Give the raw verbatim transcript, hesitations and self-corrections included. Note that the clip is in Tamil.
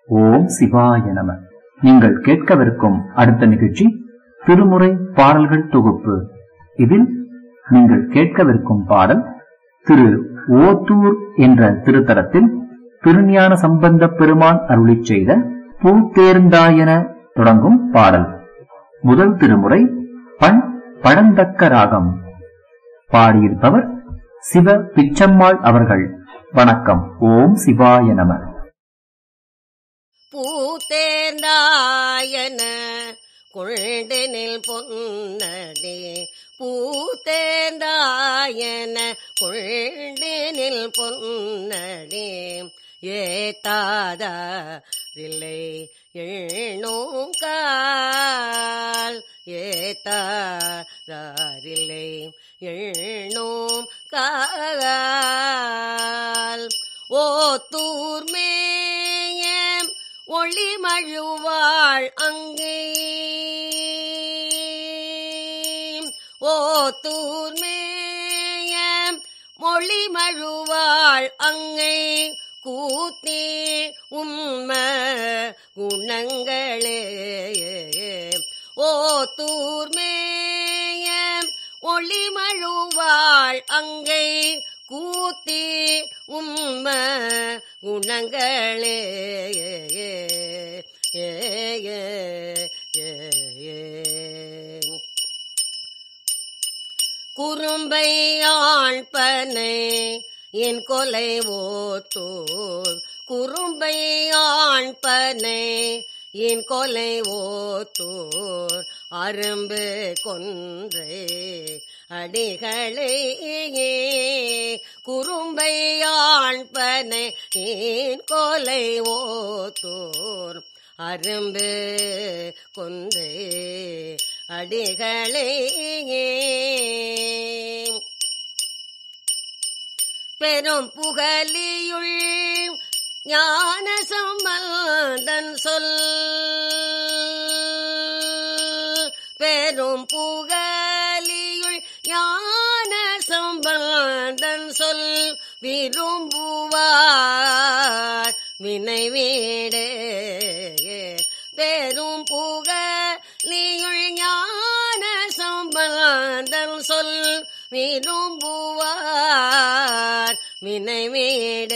ஓம் சிவாய நம. நீங்கள் கேட்கவிருக்கும் அடுத்த நிகழ்ச்சி திருமுறை பாடல்கள் தொகுப்பு. இதில் நீங்கள் கேட்கவிருக்கும் பாடல் திரு ஓத்தூர் என்ற திருத்தலத்தில் திருஞான சம்பந்த பெருமான் அருளிச் செய்த பூத்தேர்ந்தாயென தொடங்கும் பாடல். முதல் திருமுறை பண் பழந்தக்க ராகம். பாடியிருப்பவர் சிவ பிச்சம்மாள் அவர்கள். வணக்கம். ஓம் சிவாய நம. பூத்தேர்ந்தாயன கொள்டனில் பொன்னடே, பூத்தேர்ந்தாயன கொள்டனில் பொன்னடே, ஏத்தாதில்லை எழுநோங்கால், ஏத்தாதில்லை எழுநோம் கால். ஓத்தூர் மேய ஒளி மழுவாள் அங்கே, ஓத்தூர் மேய மொழி மழுவாள் அங்கை, கூத்தே உண்ம குணங்களே. ஓத்தூர் மேய ஒளி மழுவாள் அங்கை, கூத்தே உண்ம குணங்களே. குறும்பை ஆழ்பனை என் கொலை ஓத்தூர், குறும்பை ஆழ்பனை என் கொலை ஓத்தூர், அரும்பு கொன்றை அடிகளே. குறும்பை ஆழ்பனை என் கொலை ஓத்தூர், அரும்பு கொன்றை அடிகளே. பெரும் புகலியுள் ஞான சம்பந்தன் சொல், பெரும் புகலியுள் ஞான சம்பந்தன் சொல், விரும்புவார் வினை வீடே. பெரும் புகலியுள் ஞான சம்பந்தன் சொல், விரும்புவார் வினை வீடே.